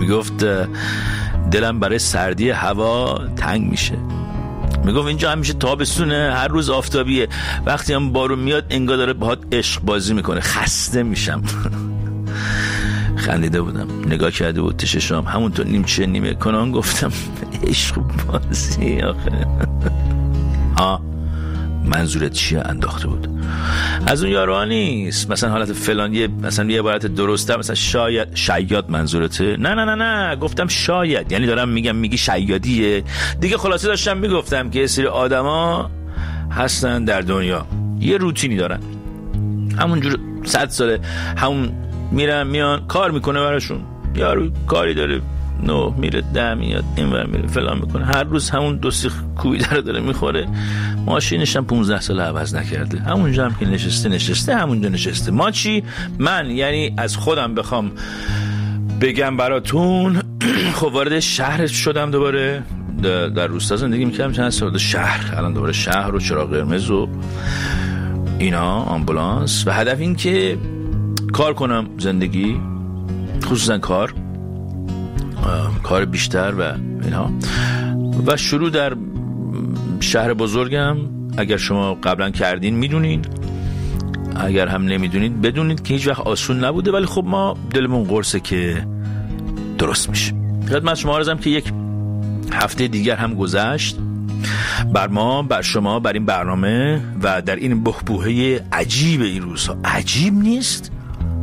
میگفت دلم برای سردی هوا تنگ میشه. میگفت اینجا همیشه تابستونه، هر روز آفتابیه، وقتی هم بارون میاد انگار داره باهات عشق بازی میکنه، خسته میشم. خندیده بودم، نگاه کرده بود تششام، همونطور نیمچه نیمه کنان گفتم عشق بازی آخه. منظورت چیه؟ انداخته بود. از اون یارو نیست مثلا حالت فلان، مثلا یه عبارت درسته، مثلا شاید منظورته. نه گفتم شاید، یعنی دارم میگم میگی شیادیه دیگه. خلاصه داشتم میگفتم که یه سری آدما هستن در دنیا یه روتینی دارن، همونجور 100 ساله همون میرن میان کار میکنه براشون. یارو کاری داره 9 میره 10 میاد اینور میره فلان میکنه، هر روز همون 2 سیخ کوبی داره میخوره. ماشینش هم 15 سال عوض نکرده، همونجا هم که نشسته همونجا نشسته. ما چی؟ من یعنی از خودم بخوام بگم براتون، خب وارد شهر شدم دوباره، در روستا زندگی میکردم چند سال، شهر، الان دوباره شهر و چراغ قرمز و اینا، آمبولانس، و هدف این که کار کنم، زندگی، خصوصا کار بیشتر و اینا. و شروع در شهر بزرگم، اگر شما قبلا کردین میدونین، اگر هم نمیدونید بدونید که هیچ وقت آسون نبوده، ولی خب ما دلمون قرصه که درست میشه. خدمت شما عرضم که یک هفته دیگر هم گذشت بر ما، بر شما، بر این برنامه و در این بحبوحه عجیب این روزها. عجیب نیست؟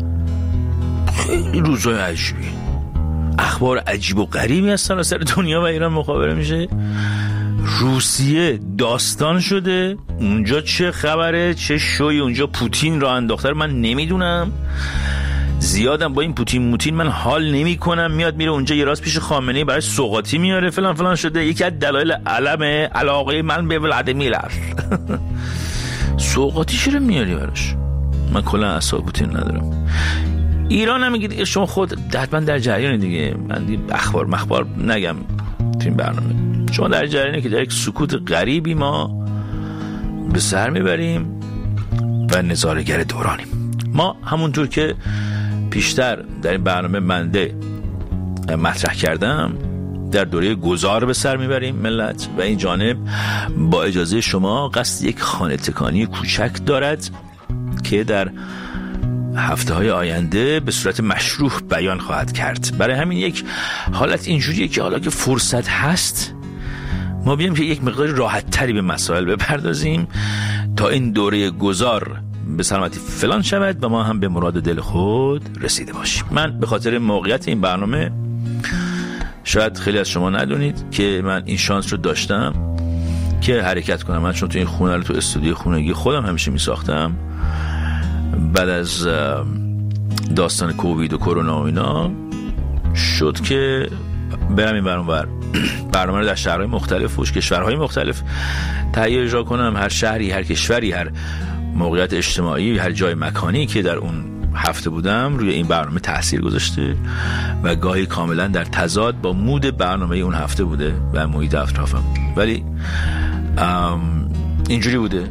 خیلی روزهای عجیبی، اخبار عجیب و غریبی از سراسر دنیا و ایران مخابره میشه. روسیه داستان شده، اونجا چه خبره، چه شوی اونجا پوتین را انداخته من نمیدونم. زیادم با این پوتین من حال نمی کنم. میاد میره اونجا یه راست پیش خامنه‌ای برای سوغاتی میاره فلان شده. یکی از دلایل علاقه من به ولادیمیر است. سوغاتی چرا میاری براش؟ من کلا اصلا پوتین ندارم. ایران هم میگید شما خود حتما در جریان دیگه، من اخبار مخبار نگم تو این برنامه. شما در جریانه که در یک سکوت غریبی ما به سر میبریم و نظاره‌گر دورانیم. ما همونطور که پیشتر در این برنامه منده مطرح کردم، در دوره گذار به سر میبریم ملت، و این جانب با اجازه شما قصد یک خانه تکانی کوچک دارد که در هفته‌های آینده به صورت مشروح بیان خواهد کرد. برای همین یک حالت اینجوریه که حالا که فرصت هست ما بیایم که یک مقدار راحت تری به مسائل بپردازیم تا این دوره گذار به سلامتی فلان شود و ما هم به مراد دل خود رسیده باشیم. من به خاطر موقعیت این برنامه، شاید خیلی از شما ندونید که من این شانس رو داشتم که حرکت کنم. من چون تو این خونه رو تو استودیو خونگی خودم همیشه می ساختم، بعد از داستان کووید و کرونا و اینا شد که برم این برنامه رو در شهرهای مختلف و کشورهای مختلف تهیه اجرا کنم. هر شهری، هر کشوری، هر موقعیت اجتماعی، هر جای مکانی که در اون هفته بودم روی این برنامه تاثیر گذاشته و گاهی کاملا در تضاد با مود برنامه اون هفته بوده و محیط اطرافم. ولی اینجوری بوده.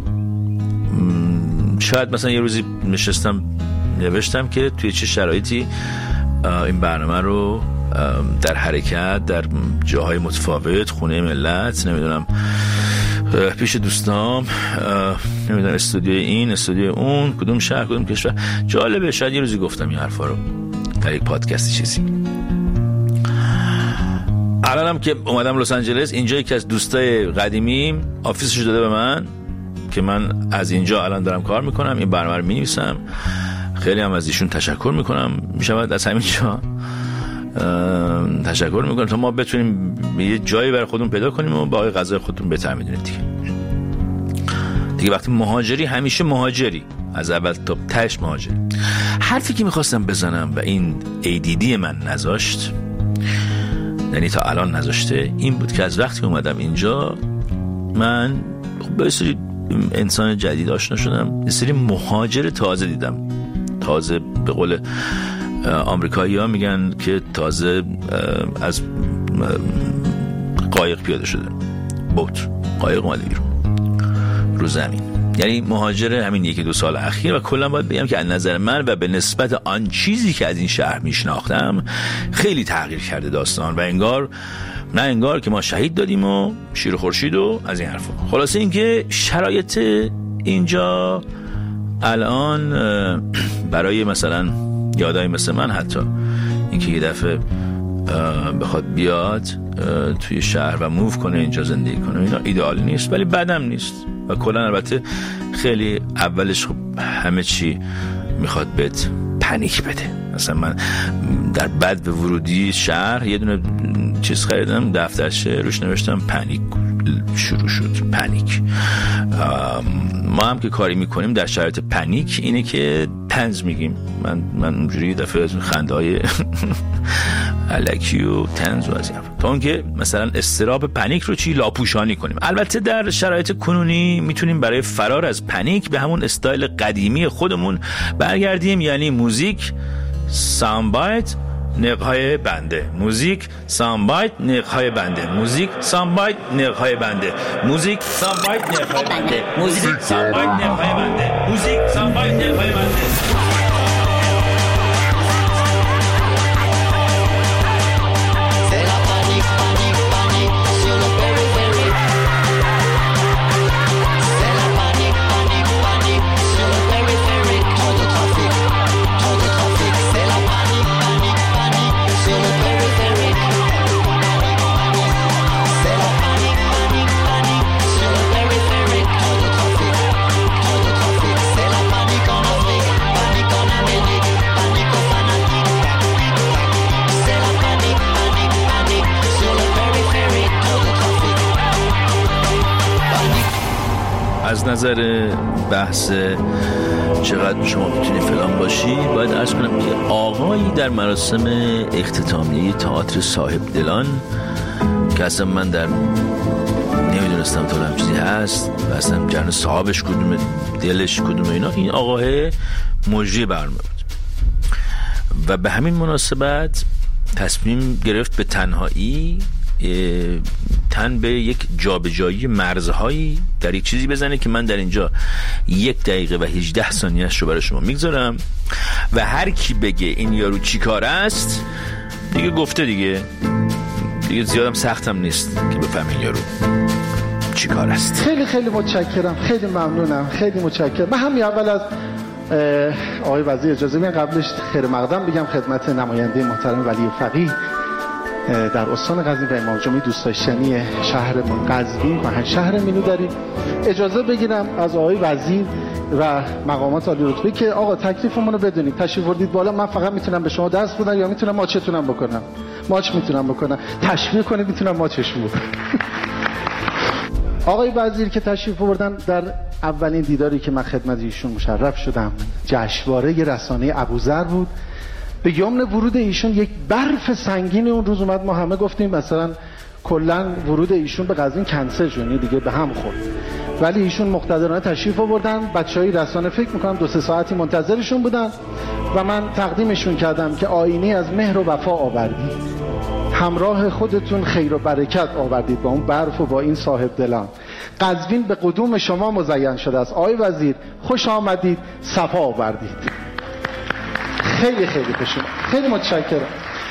شاید مثلا یه روزی نشستم نوشتم که توی چه شرایطی این برنامه رو در حرکت در جاهای متفاوت، خونه ملت، نمیدونم پیش دوستام، نمیدونم استودیو این استودیو اون، کدوم شهر کدوم کشور. جالبه، شاید یه روزی گفتم این حرفا رو در یک پادکستی چیزی. الانم که اومدم لس آنجلس، اینجا یکی از دوستای قدیمیم آفیسش داده به من که من از اینجا الان دارم کار میکنم، این برنامه رو مینویسم. خیلی هم از ایشون تشکر میکنم. میشود از همینجا تشکر میکنم تا ما بتونیم یه جایی برای خودمون پیدا کنیم و باقی غذای خودتون بهتر میدونید دیگه. وقتی مهاجری همیشه مهاجری، از اول تا تهش مهاجری. حرفی که میخواستم بزنم و این ADD من نذاشت، یعنی تا الان نذاشته، این بود که از وقتی اومدم اینجا من با یه سری انسان جدید آشنا شدم، یه سری مهاجر تازه دیدم. تازه به قول آمریکایی ها میگن که تازه از قایق پیاده شده، بوت، قایق اومده بیرون رو زمین. یعنی مهاجر همین 1-2 سال اخیر. و کلا باید بگم که از نظر من و به نسبت آن چیزی که از این شهر میشناختم خیلی تغییر کرده داستان و انگار که ما شهید دادیم و شیر خورشید و از این حرفا. خلاصه اینکه شرایط اینجا الان برای مثلا یادای مثل من، حتی اینکه یه دفعه بخواد بیاد توی شهر و موو کنه اینجا زندگی کنه، اینا ایدئال نیست ولی بدم نیست. و کلا البته خیلی اولش خب همه چی میخواد بهت پنیک بده. مثلا من در بعد به ورودی شهر یه دونه چیز خریدم، دفترش روش نوشتم پنیک شروع شد. پنیک. ما هم که کاری میکنیم در شرایط پنیک اینه که طنز میگیم. من اونجوری دفعه از خنده‌های الکی و طنز و از این تا اون که مثلا استراب پنیک رو لاپوشانی کنیم. البته در شرایط کنونی میتونیم برای فرار از پنیک به همون استایل قدیمی خودمون برگردیم، یعنی موزیک، ساوندبایت، نقهای بنده. موزیک، ساوندبایت، نقهای بنده. موزیک، ساوندبایت، نقهای بنده. موزیک، ساوندبایت، نقهای بنده. موزیک، ساوندبایت، نقهای بنده. موزیک، ساوندبایت، نقهای بنده. از نظر بحث چقدر شما میتونی فلان باشی، باید عرض کنم که آقایی در مراسم اختتامیه تئاتر صاحب دلان که اصلا من در نمیدونستم تا هم چیزی هست و اصلا جرن صاحبش کدومه، دلش کدومه، اینا، این آقاه مجری برنامه بود و به همین مناسبت تصمیم گرفت به تنهایی تن به یک جابجایی مرزهایی در یک چیزی بزنه که من در اینجا 1 دقیقه و 18 ثانیه‌اش رو برای شما میگذارم و هر کی بگه این یارو چی کار است دیگه گفته دیگه زیادم سختم نیست که بفهمین یارو چی کار است. خیلی خیلی متشکرم، خیلی ممنونم، خیلی متشکرم. من همین اول از آقای وزیر اجازه بدین قبلش خیر مقدم بگم خدمت نماینده محترم ولی فقیه در استان قزوین و امام جمعه دوست داشتنی شهرمون قزوین و شهر مینو داریم. اجازه بگیرم از آقای وزیر و مقامات عالی رتبه که آقا تکلیفمون رو بدونید، تشریف بردید بالا، من فقط میتونم به شما درس بدم یا میتونم ماچتونم بکنم؟ ماچ میتونم بکنم. تشویق کنید میتونم ماچشون بکنم. آقای وزیر که تشریف بردن، در اولین دیداری که من خدمت ایشون مشرف شدم جشنواره رسانه ابوذر بود. به یمن ورود ایشون یک برف سنگین اون روز اومد، ما همه گفتیم مثلا کلا ورود ایشون به قزوین کنسل شد، دیگه به هم خورد، ولی ایشون مقتدرانه تشریف آوردن. بچهای رسانه فکر میکنم 2-3 ساعتی منتظرشون بودن و من تقدیمشون کردم که آینه از مهر و وفا آوردید، همراه خودتون خیر و برکت آوردید با اون برف و با این صاحب دلان. قزوین به قدوم شما مزین شده است. آقای وزیر خوش آمدید، صفا آوردید. خیلی خیلی خوشم، خیلی متشکرم.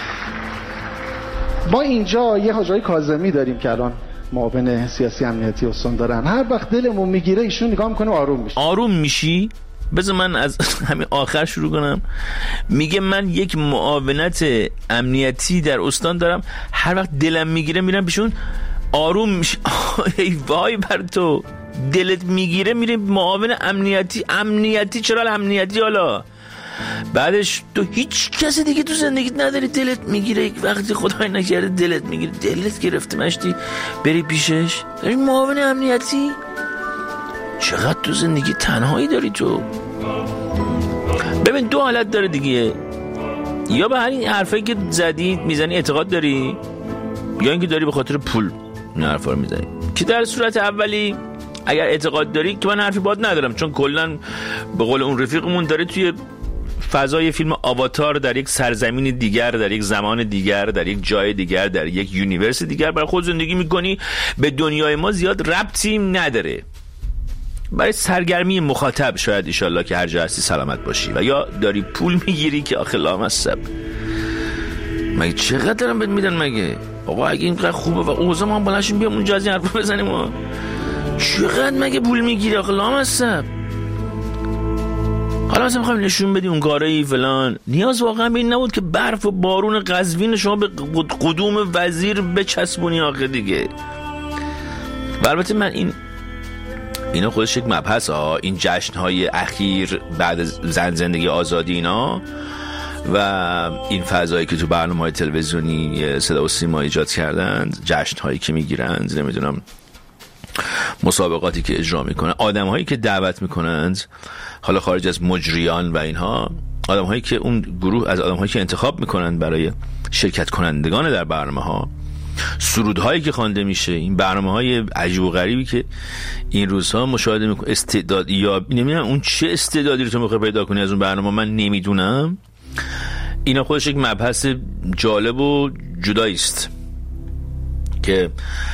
ما اینجا یه حاج آقای کاظمی داریم که الان معاون سیاسی امنیتی استان دارن. هر وقت دلمون میگیره ایشون نگاه میکنه آروم میشه. آروم میشی؟ بذار من از همین آخر شروع کنم. میگه من یک معاونت امنیتی در استان دارم، هر وقت دلم میگیره میرم پیشون آروم میشه. ای وای بر تو، دلت میگیره میره معاون امنیتی چرا امنیتی؟ حالا بعدش تو هیچ کسی دیگه تو زندگیت نداری دلت میگیره، یک وقتی خدای نکرده دلت میگیره، دلت گرفته مشتی بری پیشش داری معاون امنیتی؟ چقدر تو زندگی تنهایی داری تو. ببین 2 حالت داره دیگه، یا به همین حرفایی که زدی میزنی اعتقاد داری، یا اینکه داری به خاطر پول این حرفا رو میزنی. که در صورت اولی اگر اعتقاد داری که من حرفی باد ندارم، چون کلا به قول اون رفیقمون داره توی فضای فیلم آواتار در یک سرزمین دیگر، در یک زمان دیگر، در یک جای دیگر، در یک یونیورس دیگر برای خود زندگی میکنی، به دنیای ما زیاد ربطی نداره. برای سرگرمی مخاطب شاید ایشالله که هر جا هستی سلامت باشی، و یا داری پول میگیری که آخه لامصب مگه چقدر دارم بهت میدن مگه آقا؟ اگه اینقدر خوبه و اوضاع ما بلنشیم بیام اونجا از این حرفا بزنیم ما چقدر مگه پول میگیری آخه لامصب؟ حالا مثلا میخوایم نشون بدی اون کارایی فلان، نیاز واقعا به این نبود که برف و بارون قزوین شما به قدوم وزیر بچسبونی آخه دیگه. و البته من اینا خودش یک مبحث این جشن‌های اخیر بعد زندگی آزادی اینا و این فضایی که تو برنامه‌های تلویزیونی صدا و سیما ایجاد کردند، جشن‌هایی که میگیرند، نمیدونم مسابقاتی که اجرا میکنن، آدم‌هایی که دعوت میکنند، حالا خارج از مجریان و اینها، آدم‌هایی که اون گروه از آدم‌هایی که انتخاب میکنن برای شرکت کنندگان در برنامه‌ها، سرودهایی که خوانده میشه، این برنامه‌های عجیب و غریبی که این روزها مشاهده میکنه، استعداد یا نمیدونم اون چه استعدادی رو تو میخوای پیدا کنی از اون برنامه من نمیدونم. اینا خودش یک مبحث جالب و جدایی است که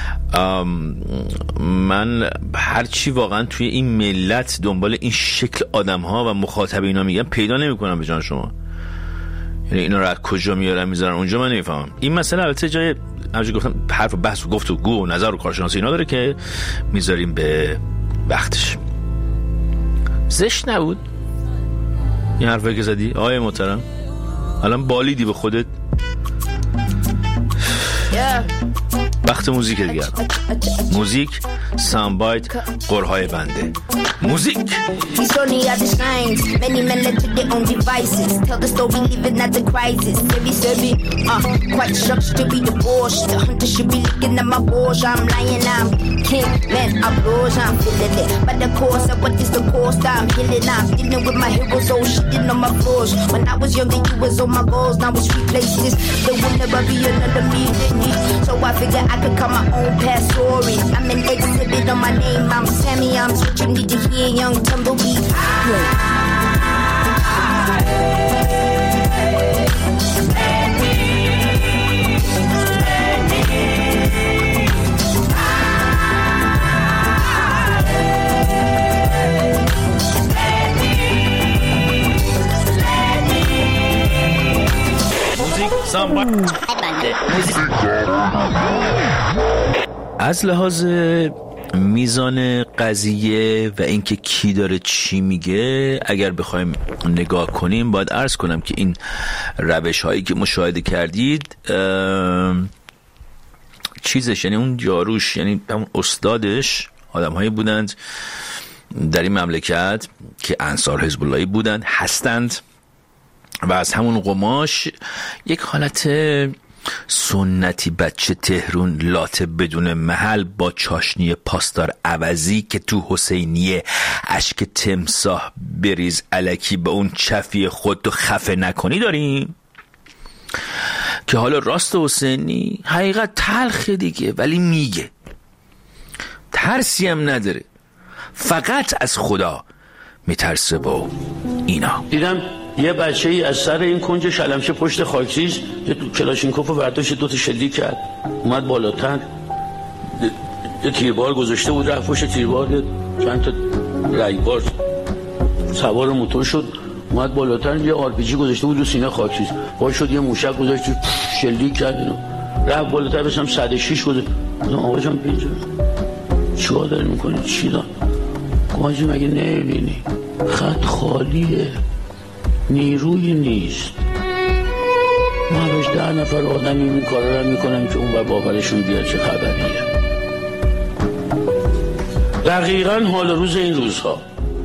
من هرچی واقعا توی این ملت دنبال این شکل آدم‌ها و مخاطب اینا میگم پیدا نمی‌کنم به جان شما. یعنی اینا رو از کجا میارن میذارن اونجا من نمیفهمم. این مسئله البته جای همونجوری گفتم حرف و بحث و گفتگو و نظر و کارشناسی اینا داره که میذاریم به وقتش. زشت نبود این حرفی که زدی آقای محترم؟ الان بالیدی به خودت. وقت موزیک دیگر. موزیک ساندبایت قرهای بنده. موزیک So I figure I could cut my own past story. I'm an exhibit on my name. I'm Sammy. I'm what you need to hear, young tumbleweed. از لحاظ میزان قضیه و اینکه کی داره چی میگه اگر بخوایم نگاه کنیم باید عرض کنم که این روش هایی که مشاهده کردید چیزش یعنی اون جاروش یعنی اون استادش آدم هایی بودند در این مملکت که انصار حزب اللهی بودند هستند و از همون قماش یک حالت سنتی بچه تهرون لاته بدون محل با چاشنی پاسدار عوضی که تو حسینیه اشک تمساح بریز الکی به اون چفی خودتو خفه نکنی داریم که حالا راست حسینی حقیقت تلخه دیگه ولی میگه ترسی هم نداره فقط از خدا میترسه با اینا. دیدم یه بچه‌ای از سر این کنج شلمچه پشت خاکسیز یه کلاشینکوفو برداشت دوتا شلیک کرد اومد بالاتر یه تیربار گذاشته بود رفت پشت تیربار چند تا رگبار سوار موتور شد اومد بالاتر یه آرپیجی گذاشته بود رو سینه خاکسیز پاش شد یه موشک گذاشت شلیک کرد اینو رفت بالاتر بسم 106 گذاشت آقا جان اینجا چیکار داری میکنی چی دار کاجی مگه نمیبینی خط خالیه نیروی نیست ما بهش 10 نفر آدمی این کارا رو میکنم که اون بر باورشون بیاد چه خبریه. دقیقاً حال روز این روزها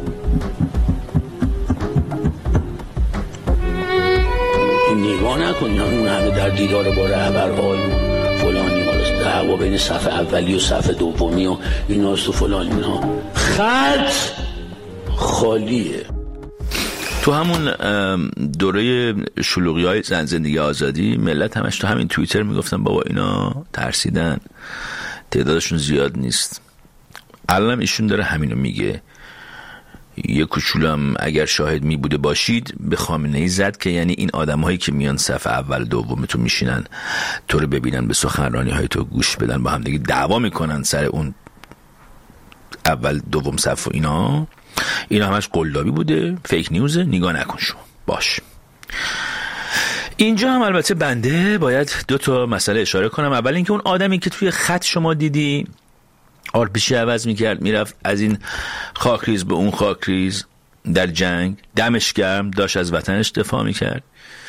نگاه نکنین اون همه در دیدار با رهبرهای فلانی ماست دعوا بین صف اولی و صف دومی و ایناست و فلان اینها خط خالیه. تو همون دوره شلوغی‌های زندگی آزادی ملت همش تو همین توییتر میگفتن بابا اینا ترسیدن تعدادشون زیاد نیست. الان ایشون داره همینو میگه. یه کوچولم اگر شاهد می بوده باشید به خامنه‌ای زد که یعنی این آدم‌هایی که میان صف اول دوم تو میشینن تو رو ببینن به سخنرانی‌های تو گوش بدن با هم دیگه دعوا میکنن سر اون اول دوم صف و اینا همش قلابی بوده، فیک نیوزه، نگاه نکن شما. باش. اینجا هم البته بنده باید 2 مسئله اشاره کنم. اول اینکه اون آدمی که توی خط شما دیدی آرپیشی عوض میکرد، میرفت از این خاکریز به اون خاکریز در جنگ، دمش گرم، داشت از وطنش دفاع میکرد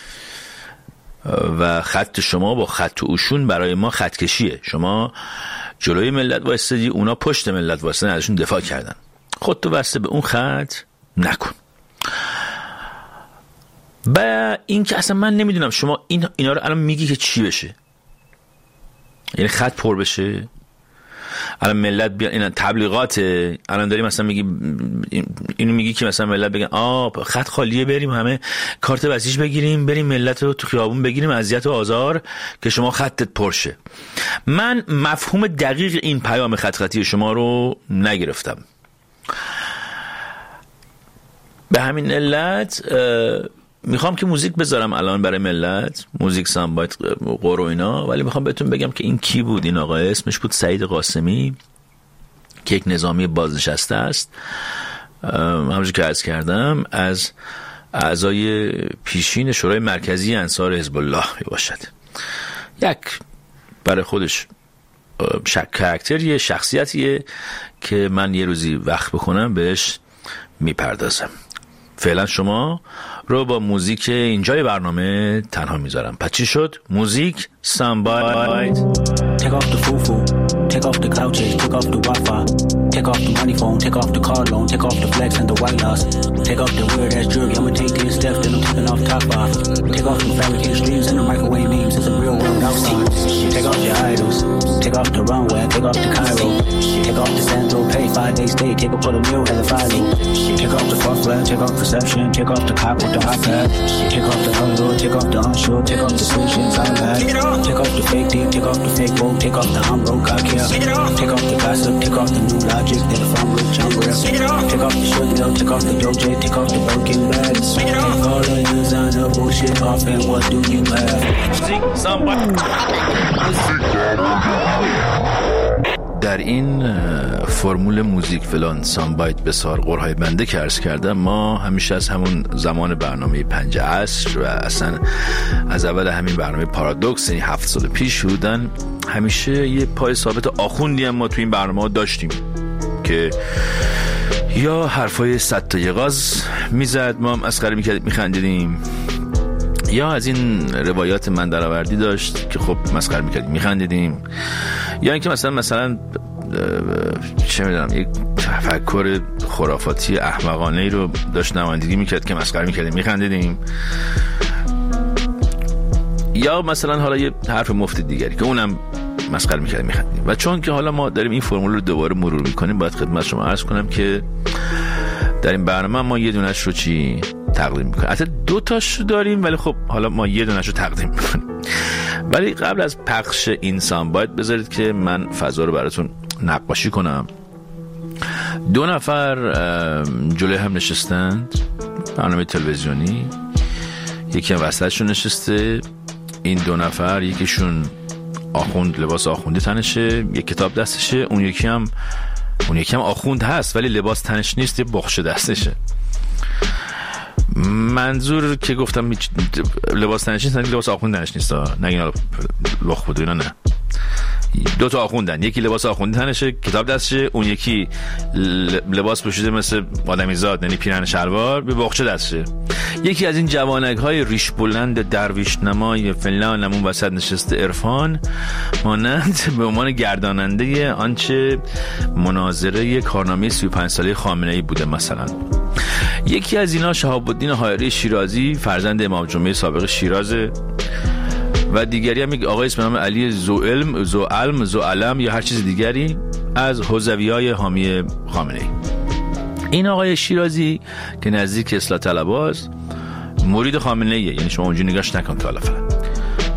و خط شما با خط اوشون برای ما خط کشیه. شما جلوی ملت وایستادی، اونا پشت ملت وایستادن، ازشون دفاع کردن. خودتو واسه به اون خط نکن. و این که اصلا من نمیدونم شما اینا رو الان میگی که چی بشه، یعنی خط پر بشه، الان ملت بیان، این تبلیغات الان داری مثلا میگی اینو میگی که مثلا ملت بگن خط خالیه، بریم همه کارت بسیج بگیریم، بریم ملت رو تو خیابون بگیریم اذیت و آزار که شما خطت پرشه. من مفهوم دقیق این پیام خطی شما رو نگرفتم. به همین علت میخوام که موزیک بذارم الان برای ملت، موزیک سامبایت قرو اینا، ولی میخوام بهتون بگم که این کی بود. این آقا اسمش بود سعید قاسمی که یک نظامی بازنشسته است، همونجوری که عرض کردم از اعضای پیشین شورای مرکزی انصار حزب الله باشد. یک برای خودش کاراکتریه، شخصیتیه که من یه روزی وقت بکنم بهش میپردازم. فعلا شما رو با موزیک اینجای برنامه تنها میذارم. پس چی شد؟ موزیک سامبایت. Take off the foo-foo, take off the couches, take off the Wi-Fi, take off the money phone, take off the car loan, take off the flex and the white loss, take off the weird ass jewelry, I'ma take 10 steps, then I'm taking off top off, take off the fabricated streams and the microwave memes, it's a real world outside, take off your idols, take off the runway, take off the Cairo, take off the Sandro, pay 5 days stay, take a put a meal and the follow, take off the fuck flag, take off perception, take off the cop with the iPad, take off the hustle, take off the unsure, take off the solutions I had, take off the fake deep, take off the fake woke, take off the I'm broke, I care, take off the gossip, take off the new logic, that if I'm rich, I'm real, take off the short nail, take off the doje, take off the broken bags, take all the designer bullshit off and what do you have? در این فرمول موزیک فلان سامبایت بسار قرهای بنده که عرض کردم، ما همیشه از همون زمان برنامه 5 عصر و اصلا از اول همین برنامه پارادوکس، یعنی 7 سال پیش بودن، همیشه یه پای ثابت آخوندی هم ما تو این برنامه داشتیم که یا حرفای 100 تا یغاز میزد، ما هم مسخره میکردیم میخندیدیم، یا از این روایات من درآوردی داشت که خب مسخره میکردیم میخندیدیم، یا اینکه مثلا چه میدونم یک تفکر خرافاتی احمقانه ای رو داشت نمایندگی میکرد که مسخره میکردیم میخندیدیم، یا مثلا حالا یه حرف مفت دیگری که اونم مسخره میکردیم میخندیدیم. و چون که حالا ما داریم این فرمول رو دوباره مرور میکنیم، باید خدمت شما عرض کنم که در این برنامه ما یه دونش رو تقدیم میکنیم، حتی 2 تاش رو داریم، ولی خب حالا ما یه دونش رو تقدیم میکنیم. ولی قبل از پخش این سامبایت بذارید که من فضا رو براتون نقاشی کنم. 2 نفر جلوی هم نشستند، برنامه تلویزیونی، یکی هم وسطشون نشسته. این 2 نفر یکیشون آخوند، لباس آخوندی تنشه، یک کتاب دستشه، اون یکی هم آخوند هست ولی لباس تنش نیست، یه بخش دستشه. منظور که گفتم لباس تنش نیست، لباس آخوند تنش نیست، نگین لخ بود اینا، نه. 2 تا آخوندن، یکی لباس آخوندی تنشه، کتاب دستشه، اون یکی لباس پوشیده مثل آدمیزاد، یعنی پیرهن شلوار، به بخچه دستشه. یکی از این جوانک های ریش بلند درویش نمای فلان همون وسط نشسته عرفان مانند به عنوان گرداننده آنچه مناظره کارنامه 35 ساله خامنه ای بوده مثلا. یکی از اینا شهاب الدین حائری شیرازی، فرزند امام جمعه سابق شیرازه، و دیگری هم یک آقای اسم نام علی زوعلم یا هر چیز دیگری از حوزویای حامی خامنه ای. این آقای شیرازی که نزدیک اصلاح طلباست، مرید خامنه ایه، یعنی شما اونجوری نگاش نکن که حالا فلان.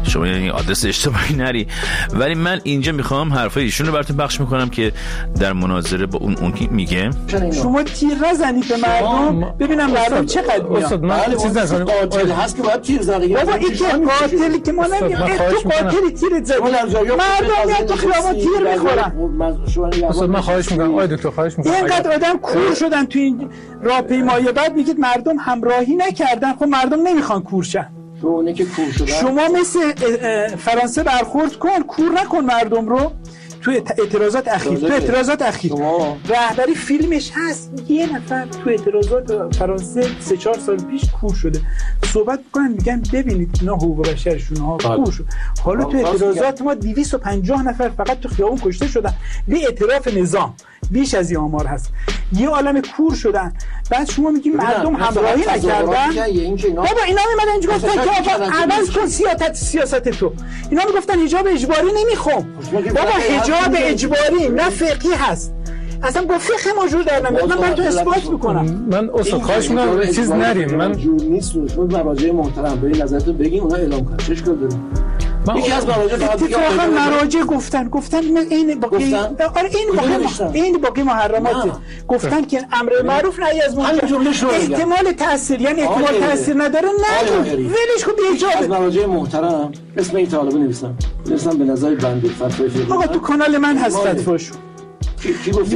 شما یعنی آدرس اشتباهی نری. ولی من اینجا میخوام حرفای ایشون رو براتون پخش میکنم که در مناظره با اون میگه شما تیر نزنید به مردم ببینم مردم چقدر میاد. استاد من چیز نکنم، قاتل هست که باید تیر زنه. بابا این که قاتلی که ما نمیگیم تو قاتلی تیر زدی، مردم میاد تو خیابون تیر میخورن. استاد من خواهش میکنم، آقای دکتر خواهش میکنم، اینقدر آدم کور شدن تو این راهپیمایی، بعد میگید مردم همراهی نکردن. خب مردم نمیخوان کور شن. شما مثل فرانسه برخورد کن، کور نکن مردم رو. تو اعتراضات اخیر رهبری فیلمش هست، یه نفر تو اعتراضات فرانسه 3-4 سال پیش کور شده، صحبت میکنن میگن ببینید اینا حقوق بشرشون ها کور شد. حالا تو اعتراضات ما 250 نفر فقط تو خیابون کشته شدن به اعتراف نظام، بیش از این آمار هست. یه عالم کور شدن. بعد شما میگین مردم همراهی نکردن. بابا اینا میمدن اینجا گفتن که آقا عوض کن سیاست تو. اینا میگفتن حجاب اجباری نمیخوام. بابا حجاب اجباری نه فقهی هست، اصلا با فقه موجود در نمیاد. من براتون اثبات میکنم. من اصلا خواهش میکنم چیز نریم. من جور نیست رو مراجع محترم به این نظرتون بگین اونا اعلام کنن. چش کار داریم؟ یکی از مراجع اتفاقا مراجع گفتن این باقی این باقی محرماته. گفتن که امر معروف نهی از منکر احتمال تاثیر، یعنی احتمال تاثیر نداره نگو ولش کن بی از مراجع محترم اسم این طالب نویسم به نظر بنده فتوای فقهی. آقا تو کانال من هست فتواشو. کی گفت؟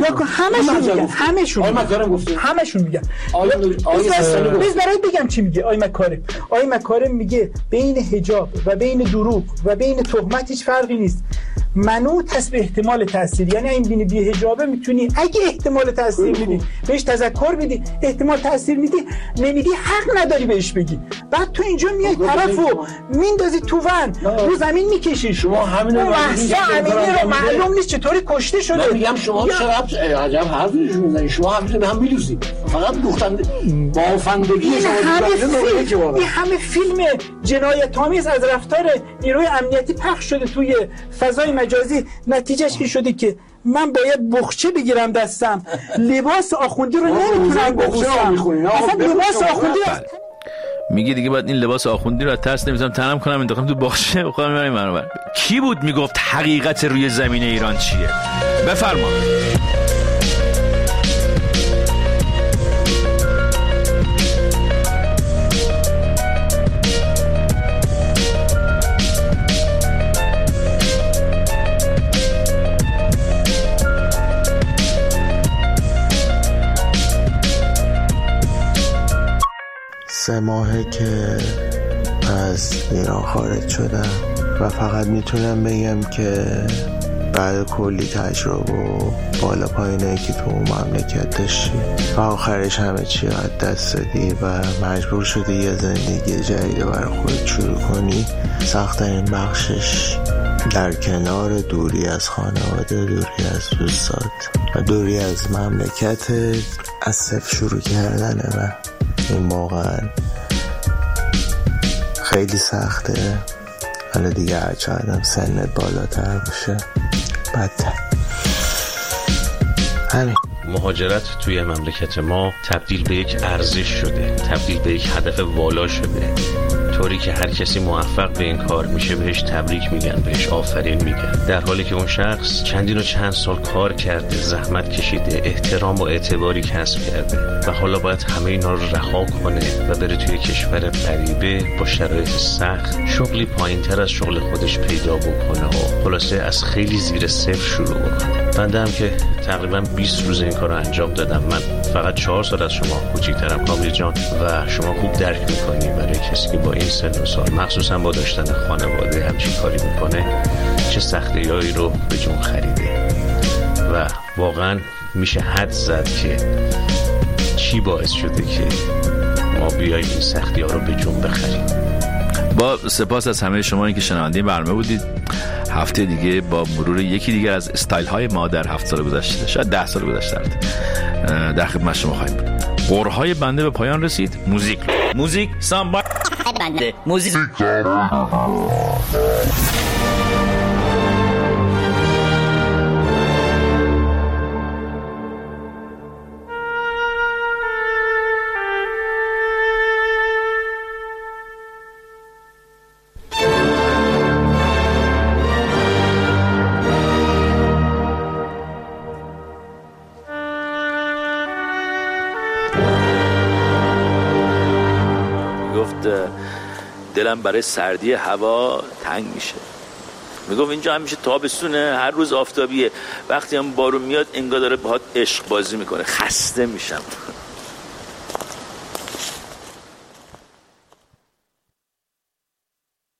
همشون میگن. بس برای بگم چی میگه آقای مکارم میگه بین حجاب و بین دروغ و بین تهمت هیچ فرقی نیست. منوط هست به احتمال تاثیر، یعنی این بین بی حجابه میتونی اگه احتمال تاثیر میدی بهش تذکر بدی، احتمال تاثیر میدی نمیدی حق نداری بهش بگی. بعد تو اینجا میای طرفو میندازی تو ون رو زمین میکشی. شما همین رو معلوم نیست چطوری کشته شده. میگم شما چرا عجب حرفی میزنید؟ شما همین به هم میلوزید. فقط دوختن بافندگی شما. این همه فیلم جنایت‌آمیز از رفتار نیروی امنیتی پخش شده توی فضای مجازی، نتیجهش این شده که من باید بخچه بگیرم دستم، لباس آخوندی رو نمیتونم بپوشم. اصلا لباس آخوندی میگه دیگه بعد این لباس آخوندی رو از ترس نمیذارم تنم کنم انداختم تو باغچه بخوام بریم منور. کی بود میگفت حقیقت روی زمین ایران چیه؟ بفرما. سه ماهه که از ایران خارج شدم و فقط میتونم بگم که بعد کلی تجربه و بالا پایینایی که تو مملکت داشتی و آخرش همه چی از دست دادی و مجبور شدی یه زندگی جدید برای خودت شروع کنی، سخت‌ترین بخشش در کنار دوری از خانواده، دوری از دوستات و دوری از مملکت از صفر شروع کردنه و این واقعا خیلی سخته. حالا دیگه هرچه آدم سنت بالاتر باشه بدتر. همین. مهاجرت توی مملکت ما تبدیل به یک ارزش شده، تبدیل به یک هدف والا شده، طوری که هر کسی موفق به این کار میشه بهش تبریک میگن، بهش آفرین میگن، در حالی که اون شخص چندین و چند سال کار کرده، زحمت کشیده، احترام و اعتباری کسب کرده و حالا باید همه اینا رو رها کنه و بره توی کشور غریبه با شرایط سخت شغلی پایینتر از شغل خودش پیدا بکنه و خلاصه از خیلی زیر صفر شروع بکنه. بنده هم که تقریبا 20 روز این کار رو انجام دادم. من فقط 4 سال از شما کوچیک‌ترم کامل جان و شما خوب درک می‌کنی برای کسی که با این سن و سال مخصوصا با داشتن خانواده همچین کاری میکنه چه سختی‌هایی رو به جون خریده و واقعا میشه حد زد که چی باعث شده که ما بیاییم این سختی‌ها رو به جون بخریم. با سپاس از همه شما که شنونده برنامه بودید. هفته دیگه با مرور یکی دیگر از استایل های ما در 7 سال گذشته، شاید 10 سال گذشته در خدمت شما خواهیم بود. قرهای بنده به پایان رسید. موزیک سامبا بنده موزیک دلم برای سردی هوا تنگ میشه. میگفت اینجا همیشه تابستونه، هر روز آفتابیه، وقتی هم بارون میاد انگار داره باهات عشق بازی میکنه، خسته میشم.